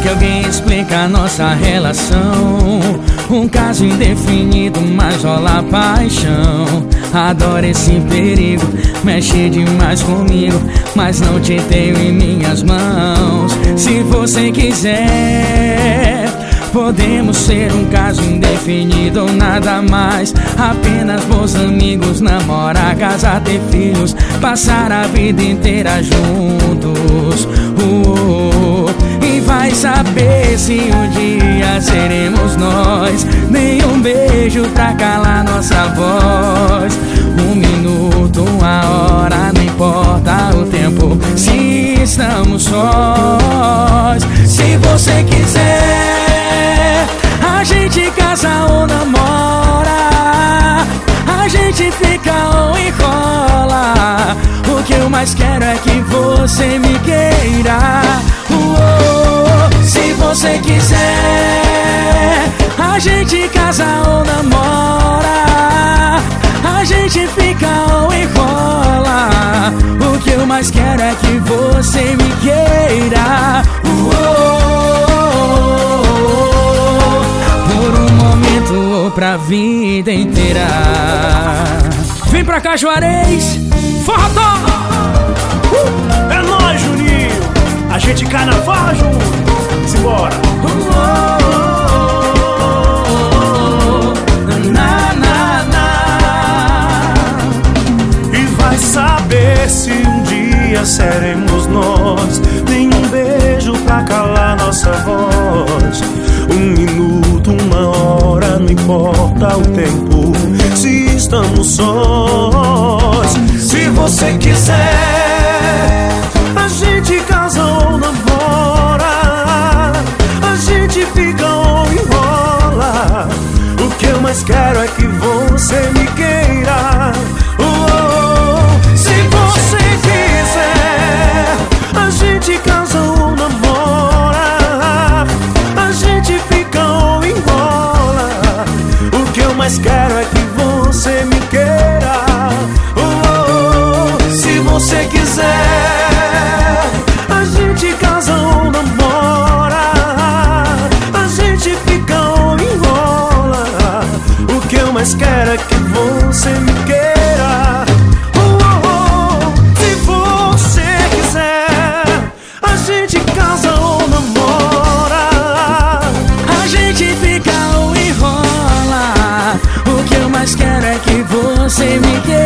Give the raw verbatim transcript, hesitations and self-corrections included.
que alguém explique a nossa relação. Um caso indefinido, mas rola paixão. Adoro esse perigo, mexe demais comigo, mas não te tenho em minhas mãos. Se você quiser, podemos ser um caso indefinido ou nada mais. Apenas bons amigos, namorar, casar, ter filhos, passar a vida inteira juntos. uh, uh, E vai saber se um dia seremos nós. Nenhum beijo pra calar nossa voz. Um minuto, uma hora, não importa o tempo, se estamos sós. Se você quiser, a gente casa ou namora, a gente fica ou enrola. O que eu mais quero é que você me queira. Uou, se você quiser, a gente casa ou namora, a gente fica ou enrola. O que eu mais quero é que você me queira. Uou, por um momento ou pra vida inteira. Vem pra cá, Juarez, forró! Uh, é nóis, Juninho! A gente cai na farra junto! Simbora! Na, na, na. E vai saber se um dia seremos nós. Nenhum beijo pra calar nossa voz. Um minuto, uma hora, não importa o tempo, se estamos sós. Se você quiser, a gente casa ou namora, a gente fica ou enrola. O que eu mais quero é que você me queira. Oh, se você quiser, a gente casa ou namora, a gente fica ou enrola. O que eu mais quero é que você me queira. Oh, se você quiser, a gente casa ou namora, a gente fica ou enrola. O que eu mais quero é que você me queira. Oh, oh, oh. Se você quiser, a gente casa ou namora, a gente fica ou enrola. O que eu mais quero é que você me queira.